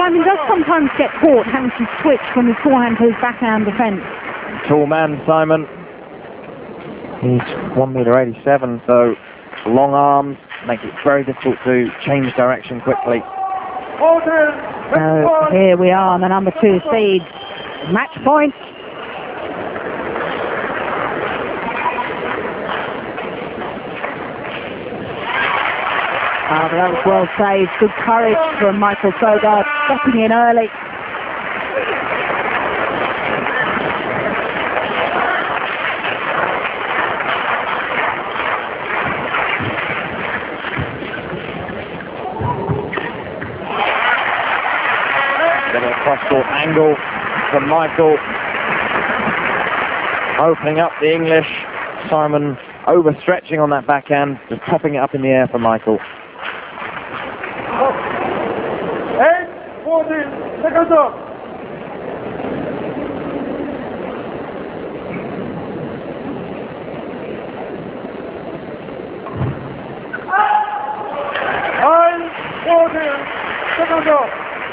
Simon does sometimes get caught having to switch from his forehand to his backhand defence. Tall man, Simon. He's 1m87, so long arms make it very difficult to change direction quickly. So here we are on the number 2 seed. Match point. But that was well saved. Good courage from Michael Sogard, stepping in early. Then a cross-court angle from Michael. Opening up the English. Simon overstretching on that backhand, just popping it up in the air for Michael. 8-14 seconds up. Seconds up.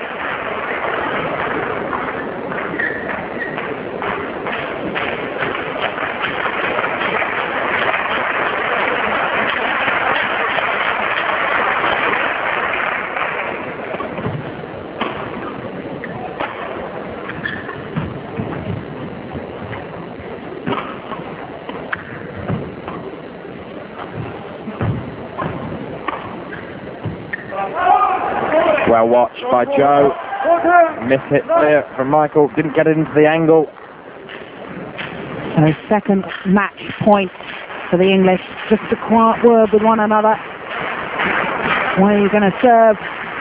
Well watched by Joe. Miss hit there from Michael. Didn't get it into the angle. So second match point for the English. Just a quiet word with one another. When are you going to serve?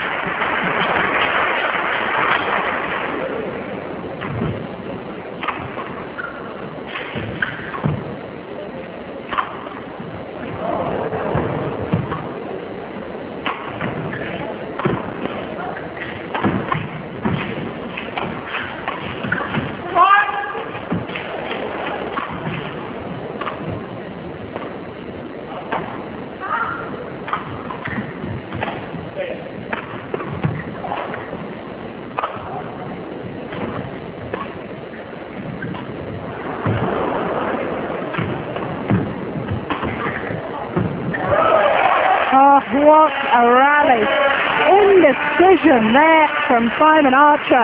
What a rally. Indecision there from Simon Archer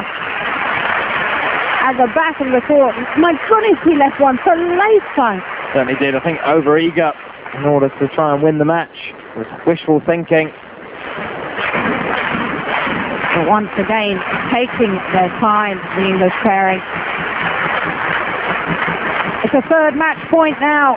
at the back of the court. My goodness, he left one so late, Simon. Certainly did. I think over-eager in order to try and win the match. It was wishful thinking. But once again, taking their time, the English pairing. It's a third match point now.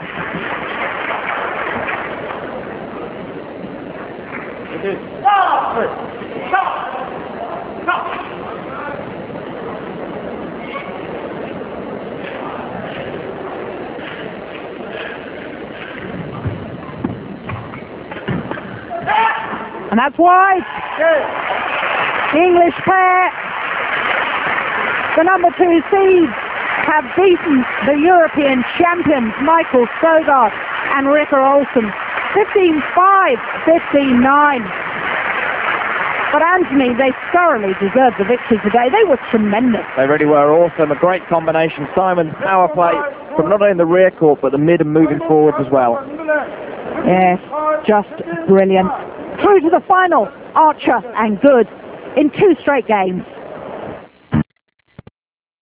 And that's wide. The English pair, the number 2 seeds, have beaten the European champions Michael Sogard and Ricker Olsen 15-5, 15-9. But Anthony, they thoroughly deserved the victory today. They were tremendous. They really were awesome. A great combination. Simon's power play from not only the rear court, but the mid and moving forwards as well. Yes, just brilliant. Through to the final, Archer and Good in 2 straight games.